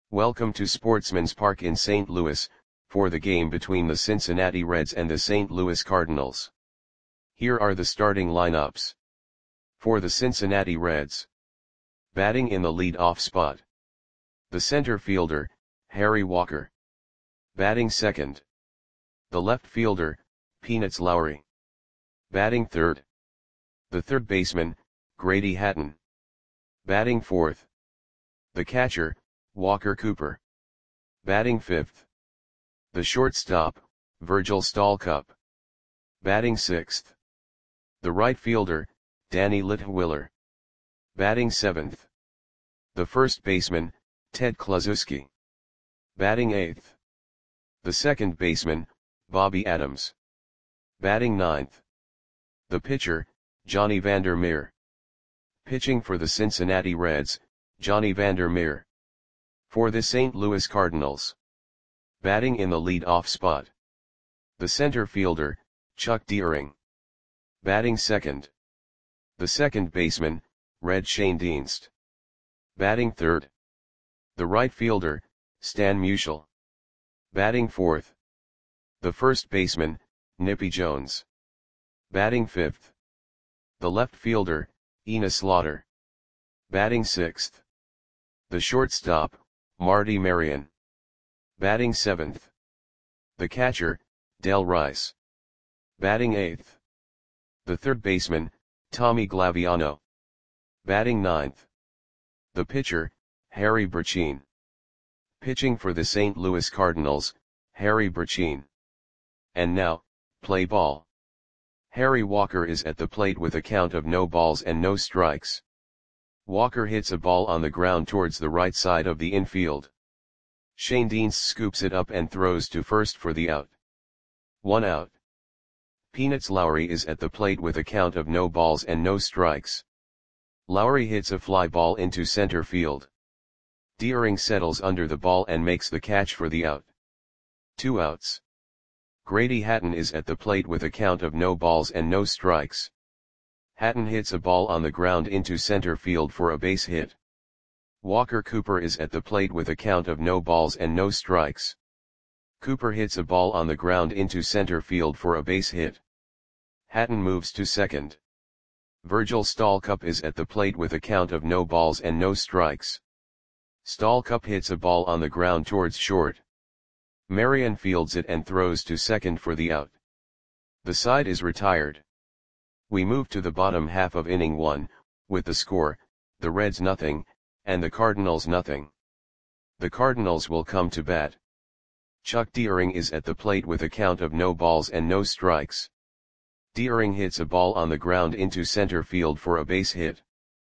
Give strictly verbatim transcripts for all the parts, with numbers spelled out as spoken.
Welcome to Sportsman's Park in Saint Louis, for the game between the Cincinnati Reds and the Saint Louis Cardinals. Here are the starting lineups. For the Cincinnati Reds. Batting in the lead-off spot. The center fielder, Harry Walker. Batting second. The left fielder, Peanuts Lowry. Batting third. The third baseman, Grady Hatton. Batting fourth. The catcher, Walker Cooper. Batting fifth. The shortstop, Virgil Stalcup. Batting sixth. The right fielder, Danny Litwiller. Batting seventh. The first baseman, Ted Kluszewski. Batting eighth. The second baseman, Bobby Adams. Batting ninth. The pitcher, Johnny Vander Meer. Pitching for the Cincinnati Reds, Johnny Vander Meer. For the Saint Louis Cardinals. Batting in the lead-off spot. The center fielder, Chuck Deering. Batting second. The second baseman, Red Schoendienst. Batting third. The right fielder, Stan Musial. Batting fourth. The first baseman, Nippy Jones. Batting fifth. The left fielder, Enos Slaughter. Batting sixth. The shortstop, Marty Marion. Batting seventh. The catcher, Del Rice. Batting eighth. The third baseman, Tommy Glaviano. Batting ninth. The pitcher, Harry Burcheen. Pitching for the Saint Louis Cardinals, Harry Burcheen. And now, play ball. Harry Walker is at the plate with a count of no balls and no strikes. Walker hits a ball on the ground towards the right side of the infield. Schoendienst scoops it up and throws to first for the out. One out. Peanuts Lowry is at the plate with a count of no balls and no strikes. Lowry hits a fly ball into center field. Deering settles under the ball and makes the catch for the out. Two outs. Grady Hatton is at the plate with a count of no balls and no strikes. Hatton hits a ball on the ground into center field for a base hit. Walker Cooper is at the plate with a count of no balls and no strikes. Cooper hits a ball on the ground into center field for a base hit. Hatton moves to second. Virgil Stalcup is at the plate with a count of no balls and no strikes. Stalcup hits a ball on the ground towards short. Marion fields it and throws to second for the out. The side is retired. We move to the bottom half of inning one, with the score, the Reds nothing, and the Cardinals nothing. The Cardinals will come to bat. Chuck Deering is at the plate with a count of no balls and no strikes. Deering hits a ball on the ground into center field for a base hit.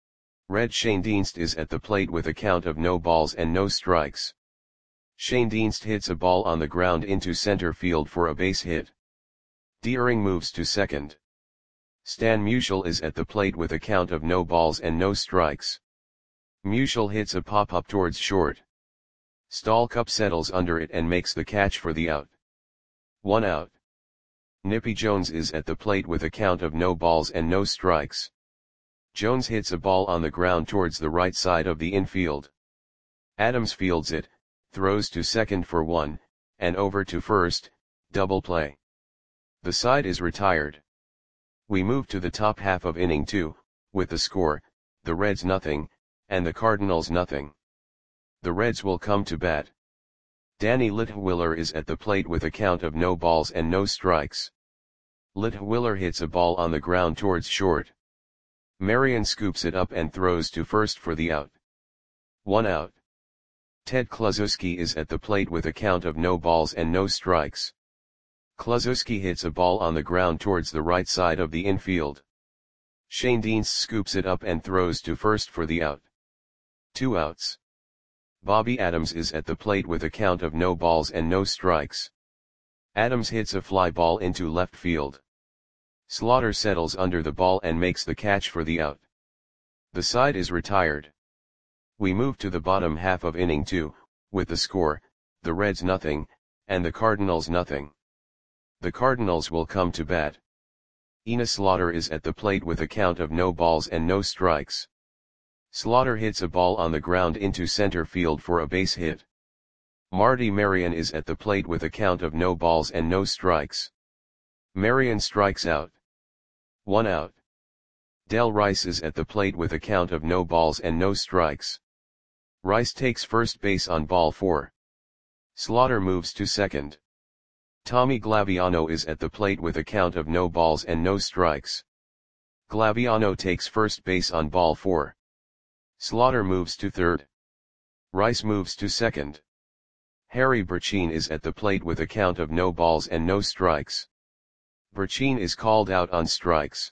Red Schoendienst is at the plate with a count of no balls and no strikes. Schoendienst hits a ball on the ground into center field for a base hit. Deering moves to second. Stan Musial is at the plate with a count of no balls and no strikes. Musial hits a pop-up towards short. Stalcup settles under it and makes the catch for the out. One out. Nippy Jones is at the plate with a count of no balls and no strikes. Jones hits a ball on the ground towards the right side of the infield. Adams fields it, throws to second for one, and over to first, double play. The side is retired. We move to the top half of inning two, with the score, the Reds nothing, and the Cardinals nothing. The Reds will come to bat. Danny Litwiller is at the plate with a count of no balls and no strikes. Litwiller hits a ball on the ground towards short. Marion scoops it up and throws to first for the out. One out. Ted Kluszewski is at the plate with a count of no balls and no strikes. Kluszewski hits a ball on the ground towards the right side of the infield. Schoendienst scoops it up and throws to first for the out. Two outs. Bobby Adams is at the plate with a count of no balls and no strikes. Adams hits a fly ball into left field. Slaughter settles under the ball and makes the catch for the out. The side is retired. We move to the bottom half of inning two, with the score, the Reds nothing, and the Cardinals nothing. The Cardinals will come to bat. Enos Slaughter is at the plate with a count of no balls and no strikes. Slaughter hits a ball on the ground into center field for a base hit. Marty Marion is at the plate with a count of no balls and no strikes. Marion strikes out. One out. Del Rice is at the plate with a count of no balls and no strikes. Rice takes first base on ball four. Slaughter moves to second. Tommy Glaviano is at the plate with a count of no balls and no strikes. Glaviano takes first base on ball four. Slaughter moves to third. Rice moves to second. Harry Burchine is at the plate with a count of no balls and no strikes. Burchine is called out on strikes.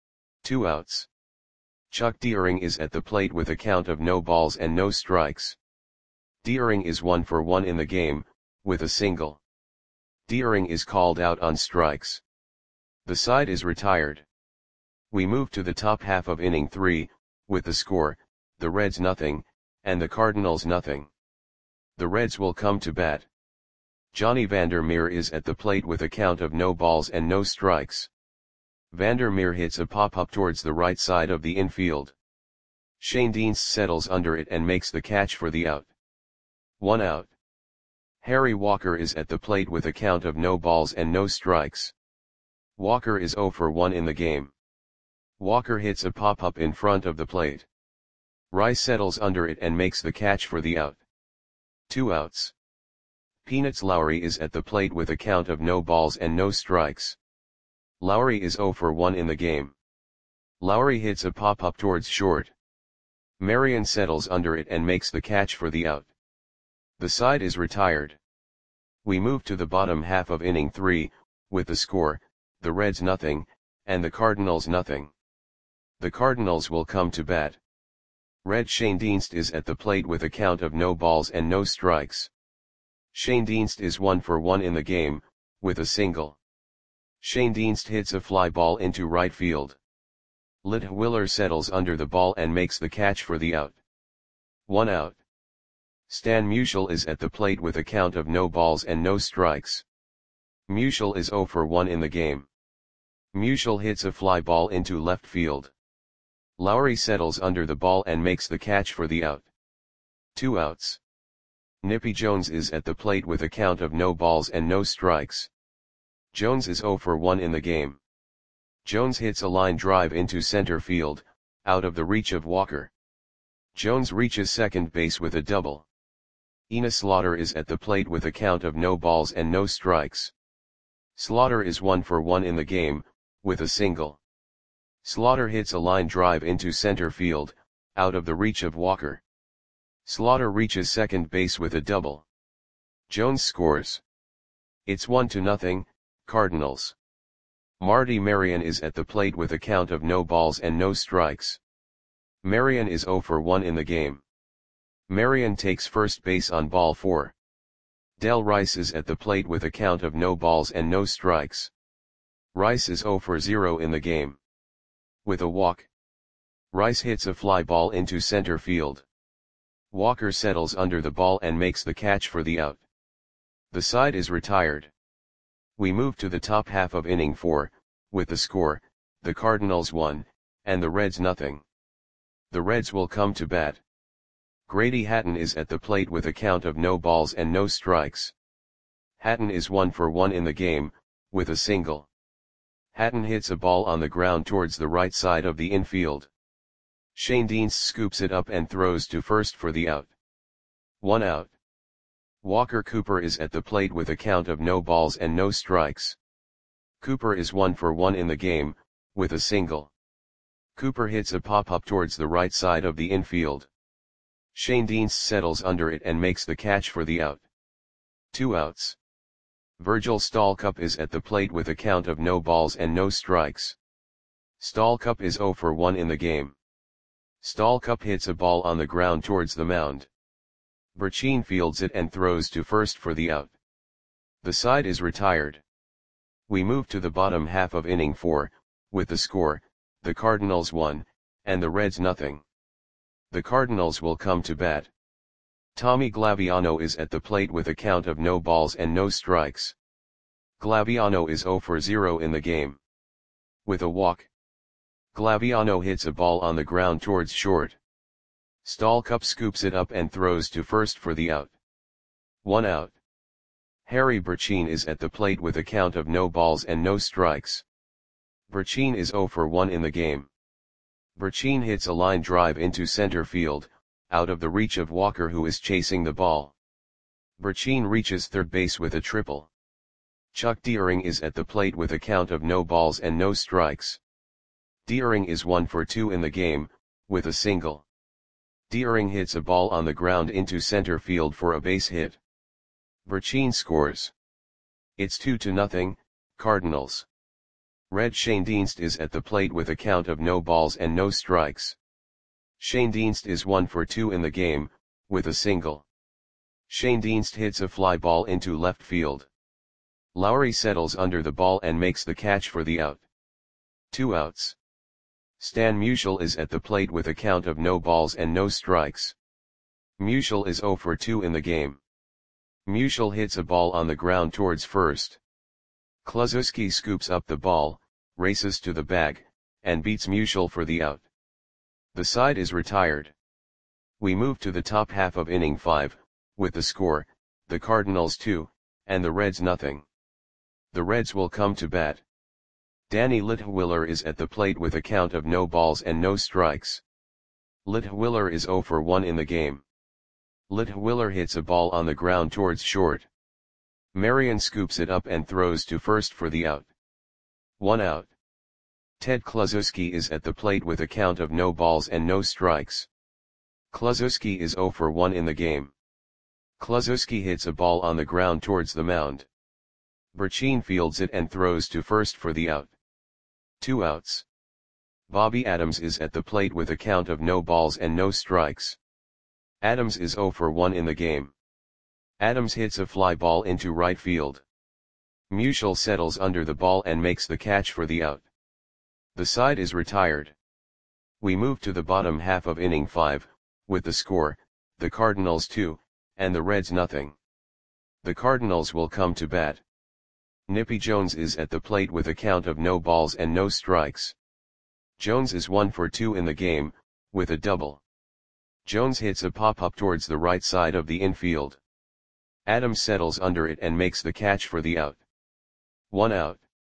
Two outs. Chuck Deering is at the plate with a count of no balls and no strikes. Deering is one for one in the game, with a single. Deering is called out on strikes. The side is retired. We move to the top half of inning three, with the score, the Reds nothing, and the Cardinals nothing. The Reds will come to bat. Johnny Vandermeer is at the plate with a count of no balls and no strikes. Vandermeer hits a pop-up towards the right side of the infield. Shane Dienst settles under it and makes the catch for the out. One out. Harry Walker is at the plate with a count of no balls and no strikes. Walker is zero for one in the game. Walker hits a pop-up in front of the plate. Rice settles under it and makes the catch for the out. Two outs. Peanuts Lowry is at the plate with a count of no balls and no strikes. Lowry is zero for one in the game. Lowry hits a pop-up towards short. Marion settles under it and makes the catch for the out. The side is retired. We move to the bottom half of inning three, with the score, the Reds nothing, and the Cardinals nothing. The Cardinals will come to bat. Red Shane Dienst is at the plate with a count of no balls and no strikes. Shane Dienst is one for one in the game, with a single. Shane Dienst hits a fly ball into right field. Litt Willer settles under the ball and makes the catch for the out. One out. Stan Musial is at the plate with a count of no balls and no strikes. Musial is zero for one in the game. Musial hits a fly ball into left field. Lowry settles under the ball and makes the catch for the out. Two outs. Nippy Jones is at the plate with a count of no balls and no strikes. Jones is zero for one in the game. Jones hits a line drive into center field, out of the reach of Walker. Jones reaches second base with a double. Enos Slaughter is at the plate with a count of no balls and no strikes. Slaughter is one for one in the game, with a single. Slaughter hits a line drive into center field, out of the reach of Walker. Slaughter reaches second base with a double. Jones scores. It's one to nothing, Cardinals. Marty Marion is at the plate with a count of no balls and no strikes. Marion is zero for one in the game. Marion takes first base on ball four. Del Rice is at the plate with a count of no balls and no strikes. Rice is zero for zero in the game. With a walk. Rice hits a fly ball into center field. Walker settles under the ball and makes the catch for the out. The side is retired. We move to the top half of inning four, with the score, the Cardinals one, and the Reds nothing. The Reds will come to bat. Grady Hatton is at the plate with a count of no balls and no strikes. Hatton is one for one in the game, with a single. Hatton hits a ball on the ground towards the right side of the infield. Shane Dienst scoops it up and throws to first for the out. One out. Walker Cooper is at the plate with a count of no balls and no strikes. Cooper is one for one in the game, with a single. Cooper hits a pop-up towards the right side of the infield. Shane Dienst settles under it and makes the catch for the out. Two outs. Virgil Stallcup is at the plate with a count of no balls and no strikes. Stallcup is zero for one in the game. Stallcup hits a ball on the ground towards the mound. Burchine fields it and throws to first for the out. The side is retired. We move to the bottom half of inning four, with the score, the Cardinals one, and the Reds nothing. The Cardinals will come to bat. Tommy Glaviano is at the plate with a count of no balls and no strikes. Glaviano is zero for zero in the game. With a walk. Glaviano hits a ball on the ground towards short. Stallcup scoops it up and throws to first for the out. One out. Harry Burcheen is at the plate with a count of no balls and no strikes. Burcheen is zero for one in the game. Burcheen hits a line drive into center field, out of the reach of Walker, who is chasing the ball. Burcheen reaches third base with a triple. Chuck Deering is at the plate with a count of no balls and no strikes. Deering is one for two in the game, with a single. Deering hits a ball on the ground into center field for a base hit. Burcheen scores. It's two to nothing, Cardinals. Red Schoendienst is at the plate with a count of no balls and no strikes. Schoendienst is one for two in the game, with a single. Schoendienst hits a fly ball into left field. Lowry settles under the ball and makes the catch for the out. Two outs. Stan Musial is at the plate with a count of no balls and no strikes. Musial is zero for two in the game. Musial hits a ball on the ground towards first. Kluszewski scoops up the ball, races to the bag, and beats Musial for the out. The side is retired. We move to the top half of inning five, with the score, the Cardinals two, and the Reds nothing. The Reds will come to bat. Danny Litwiller is at the plate with a count of no balls and no strikes. Litwiller is zero for one in the game. Litwiller hits a ball on the ground towards short. Marion scoops it up and throws to first for the out. One out. Ted Kluszewski is at the plate with a count of no balls and no strikes. Kluszewski is zero for one in the game. Kluszewski hits a ball on the ground towards the mound. Burcheen fields it and throws to first for the out. Two outs. Bobby Adams is at the plate with a count of no balls and no strikes. Adams is zero for one in the game. Adams hits a fly ball into right field. Musial settles under the ball and makes the catch for the out. The side is retired. We move to the bottom half of inning five, with the score, the Cardinals two, and the Reds nothing. The Cardinals will come to bat. Nippy Jones is at the plate with a count of no balls and no strikes. Jones is one for two in the game, with a double. Jones hits a pop-up towards the right side of the infield. Adams settles under it and makes the catch for the out. One out.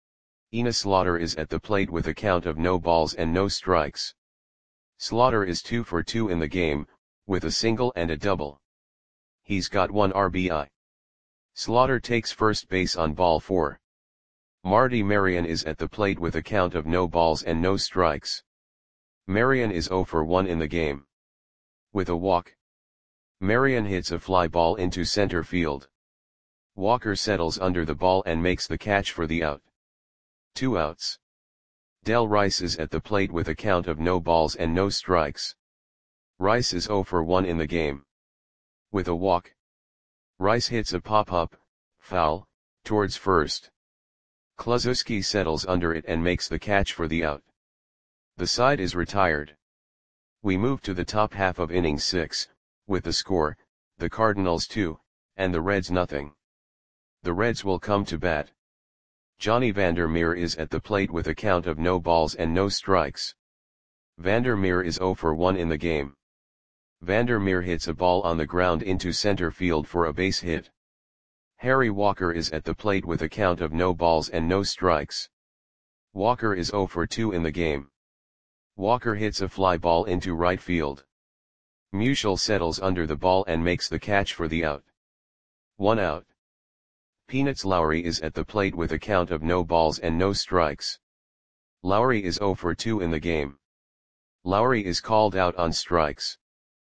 Ina Slaughter is at the plate with a count of no balls and no strikes. Slaughter is two for two in the game, with a single and a double. He's got one R B I. Slaughter takes first base on ball four. Marty Marion is at the plate with a count of no balls and no strikes. Marion is zero for one in the game. With a walk. Marion hits a fly ball into center field. Walker settles under the ball and makes the catch for the out. Two outs. Del Rice is at the plate with a count of no balls and no strikes. Rice is zero for one in the game. With a walk. Rice hits a pop-up, foul, towards first. Kluszewski settles under it and makes the catch for the out. The side is retired. We move to the top half of inning six, with the score, the Cardinals two, and the Reds nothing. The Reds will come to bat. Johnny Vandermeer is at the plate with a count of no balls and no strikes. Vandermeer is zero for one in the game. Vandermeer hits a ball on the ground into center field for a base hit. Harry Walker is at the plate with a count of no balls and no strikes. Walker is zero for two in the game. Walker hits a fly ball into right field. Musial settles under the ball and makes the catch for the out. One out. Peanuts Lowry is at the plate with a count of no balls and no strikes. Lowry is zero for two in the game. Lowry is called out on strikes.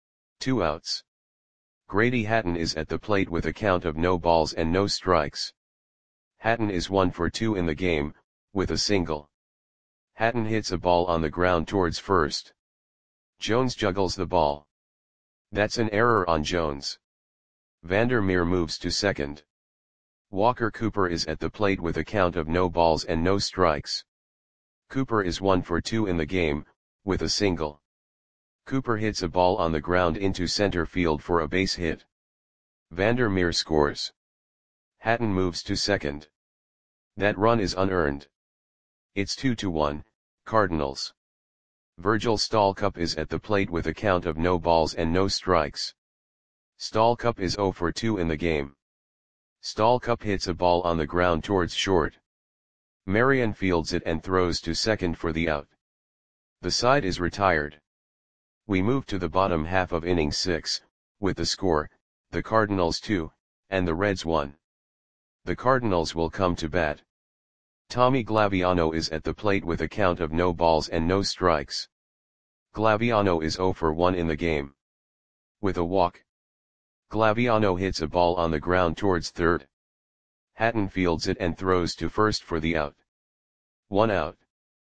Two outs. Grady Hatton is at the plate with a count of no balls and no strikes. Hatton is one for two in the game, with a single. Hatton hits a ball on the ground towards first. Jones juggles the ball. That's an error on Jones. Vandermeer moves to second. Walker Cooper is at the plate with a count of no balls and no strikes. Cooper is one for two in the game, with a single. Cooper hits a ball on the ground into center field for a base hit. Vandermeer scores. Hatton moves to second. That run is unearned. It's two to one, Cardinals. Virgil Stalcup is at the plate with a count of no balls and no strikes. Stallcup is zero for two in the game. Stallcup hits a ball on the ground towards short. Marion fields it and throws to second for the out. The side is retired. We move to the bottom half of inning six, with the score, the Cardinals two, and the Reds one. The Cardinals will come to bat. Tommy Glaviano is at the plate with a count of no balls and no strikes. Glaviano is zero for one in the game. With a walk. Glaviano hits a ball on the ground towards third. Hatton fields it and throws to first for the out. One out.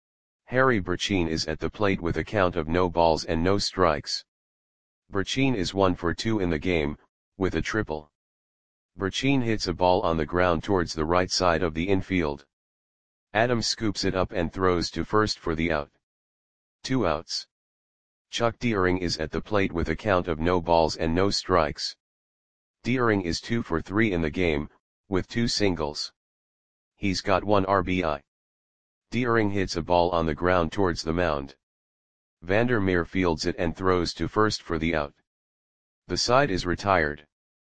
Harry Burcheen is at the plate with a count of no balls and no strikes. Burcheen is one for two in the game, with a triple. Burcheen hits a ball on the ground towards the right side of the infield. Adams scoops it up and throws to first for the out. Two outs. Chuck Deering is at the plate with a count of no balls and no strikes. Deering is two for three in the game, with two singles. He's got one R B I. Deering hits a ball on the ground towards the mound. Vandermeer fields it and throws to first for the out. The side is retired.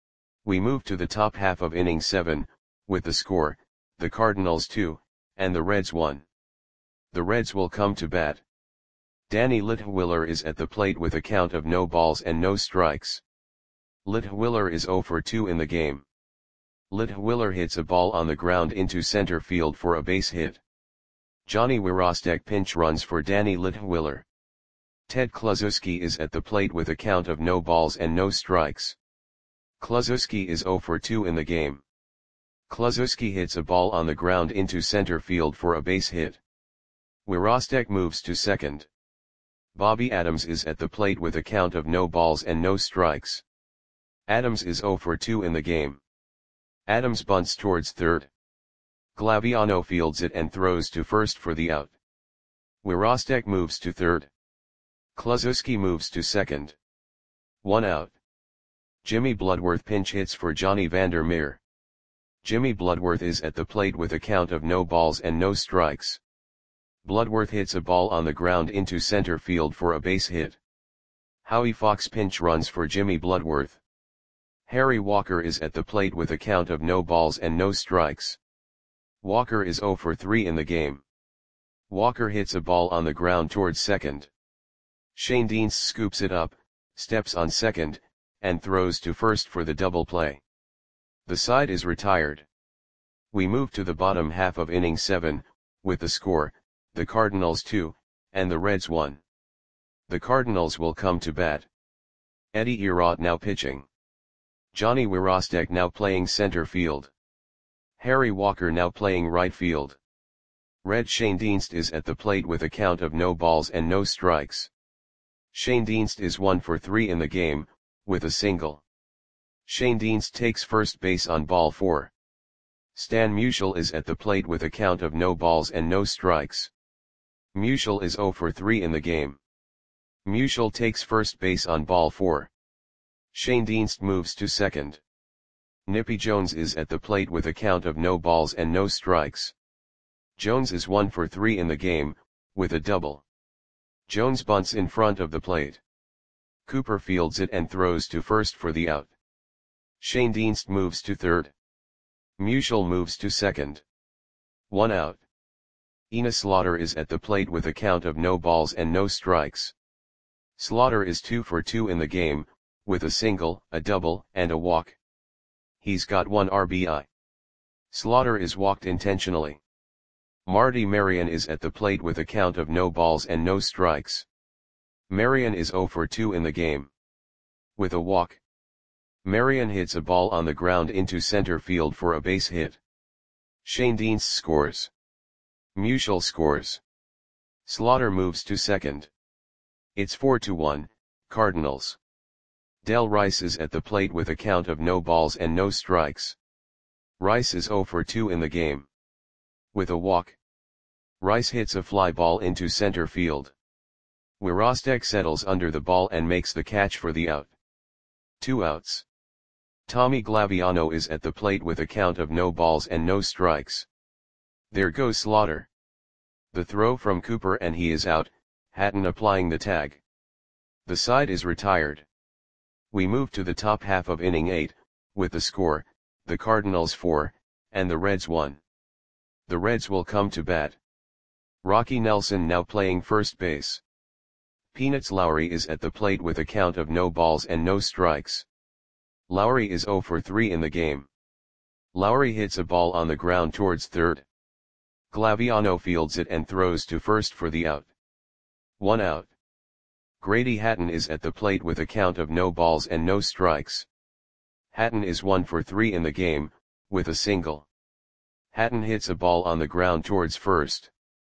We move to the top half of inning seven, with the score, the Cardinals two, and the Reds one. The Reds will come to bat. Danny Litwiller is at the plate with a count of no balls and no strikes. Litwiller is zero for two in the game. Litwiller hits a ball on the ground into center field for a base hit. Johnny Wirostek pinch runs for Danny Litwiller. Ted Kluszewski is at the plate with a count of no balls and no strikes. Kluszewski is zero for two in the game. Kluszewski hits a ball on the ground into center field for a base hit. Wirostek moves to second. Bobby Adams is at the plate with a count of no balls and no strikes. Adams is zero for two in the game. Adams bunts towards third. Glaviano fields it and throws to first for the out. Wirostek moves to third. Kluszewski moves to second. One out. Jimmy Bloodworth pinch hits for Johnny Vandermeer. Jimmy Bloodworth is at the plate with a count of no balls and no strikes. Bloodworth hits a ball on the ground into center field for a base hit. Howie Fox pinch runs for Jimmy Bloodworth. Harry Walker is at the plate with a count of no balls and no strikes. Walker is zero for three in the game. Walker hits a ball on the ground towards second. Shane Deans scoops it up, steps on second, and throws to first for the double play. The side is retired. We move to the bottom half of inning seven, with the score, the Cardinals two, and the Reds one. The Cardinals will come to bat. Eddie Erott now pitching. Johnny Wirostek now playing center field. Harry Walker now playing right field. Red Shane Dienst is at the plate with a count of no balls and no strikes. Shane Dienst is one for three in the game, with a single. Shane Dienst takes first base on ball four. Stan Musial is at the plate with a count of no balls and no strikes. Musial is zero for three in the game. Musial takes first base on ball four. Shane Dienst moves to second. Nippy Jones is at the plate with a count of no balls and no strikes. Jones is one for three in the game, with a double. Jones bunts in front of the plate. Cooper fields it and throws to first for the out. Shane Dienst moves to third. Musial moves to second. One out. Ina Slaughter is at the plate with a count of no balls and no strikes. Slaughter is two for two in the game, with a single, a double, and a walk. He's got one R B I. Slaughter is walked intentionally. Marty Marion is at the plate with a count of no balls and no strikes. Marion is zero for two in the game. With a walk. Marion hits a ball on the ground into center field for a base hit. Shane Dienst scores. Musial scores. Slaughter moves to second. It's four to one, Cardinals. Del Rice is at the plate with a count of no balls and no strikes. Rice is zero for two in the game. With a walk. Rice hits a fly ball into center field. Wirostek settles under the ball and makes the catch for the out. Two outs. Tommy Glaviano is at the plate with a count of no balls and no strikes. There goes Slaughter. The throw from Cooper and he is out, Hatton applying the tag. The side is retired. We move to the top half of inning eight, with the score, the Cardinals four, and the Reds one. The Reds will come to bat. Rocky Nelson now playing first base. Peanuts Lowry is at the plate with a count of no balls and no strikes. Lowry is oh for three in the game. Lowry hits a ball on the ground towards third. Glaviano fields it and throws to first for the out. One out. Grady Hatton is at the plate with a count of no balls and no strikes. Hatton is one for three in the game, with a single. Hatton hits a ball on the ground towards first.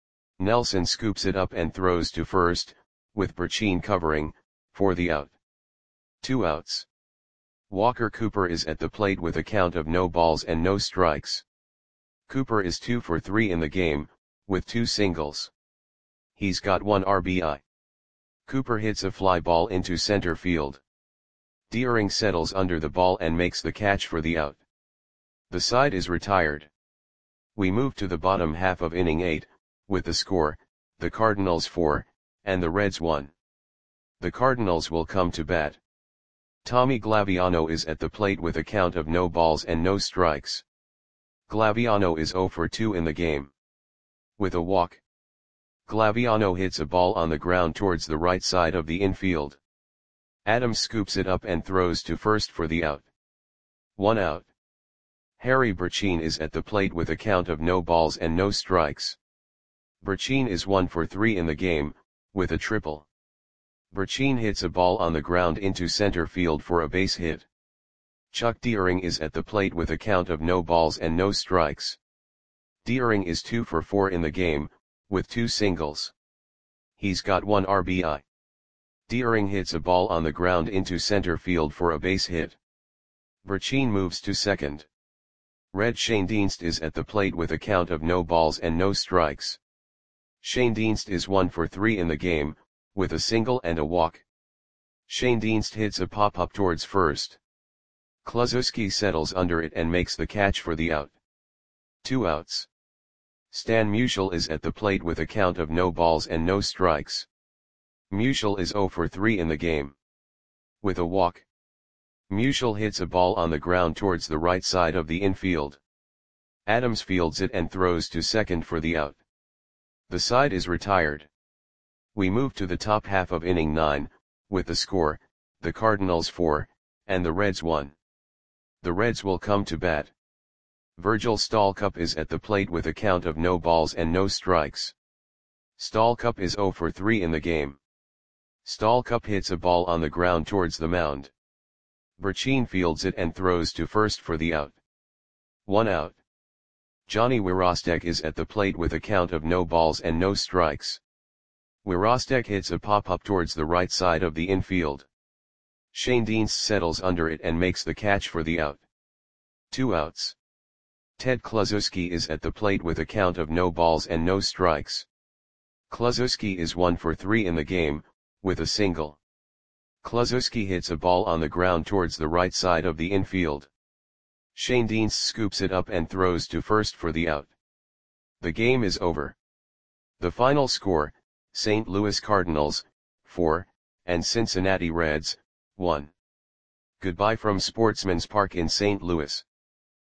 Nelson scoops it up and throws to first, with Burcheen covering, for the out. Two outs. Walker Cooper is at the plate with a count of no balls and no strikes. Cooper is two for three in the game, with two singles. He's got one R B I. Cooper hits a fly ball into center field. Deering settles under the ball and makes the catch for the out. The side is retired. We move to the bottom half of inning eight, with the score, the Cardinals four, and the Reds one. The Cardinals will come to bat. Tommy Glaviano is at the plate with a count of no balls and no strikes. Glaviano is oh for two in the game. With a walk. Glaviano hits a ball on the ground towards the right side of the infield. Adams scoops it up and throws to first for the out. One out. Harry Burcheen is at the plate with a count of no balls and no strikes. Burcheen is one for three in the game, with a triple. Burcheen hits a ball on the ground into center field for a base hit. Chuck Deering is at the plate with a count of no balls and no strikes. Deering is two for four in the game, with two singles. He's got one R B I. Deering hits a ball on the ground into center field for a base hit. Burcheen moves to second. Red Schoendienst is at the plate with a count of no balls and no strikes. Schoendienst is one for three in the game, with a single and a walk. Schoendienst hits a pop-up towards first. Kluszewski settles under it and makes the catch for the out. Two outs. Stan Musial is at the plate with a count of no balls and no strikes. Musial is oh for three in the game. With a walk. Musial hits a ball on the ground towards the right side of the infield. Adams fields it and throws to second for the out. The side is retired. We move to the top half of inning nine, with the score, the Cardinals four, and the Reds one. The Reds will come to bat. Virgil Stalcup is at the plate with a count of no balls and no strikes. Stalcup is oh for three in the game. Stalcup hits a ball on the ground towards the mound. Burcheen fields it and throws to first for the out. One out. Johnny Wirostek is at the plate with a count of no balls and no strikes. Wirostek hits a pop-up towards the right side of the infield. Schoendienst settles under it and makes the catch for the out. Two outs. Ted Kluszewski is at the plate with a count of no balls and no strikes. Kluszewski is one for three in the game, with a single. Kluszewski hits a ball on the ground towards the right side of the infield. Schoendienst scoops it up and throws to first for the out. The game is over. The final score, Saint Louis Cardinals, four, and Cincinnati Reds, one. Goodbye from Sportsman's Park in Saint Louis.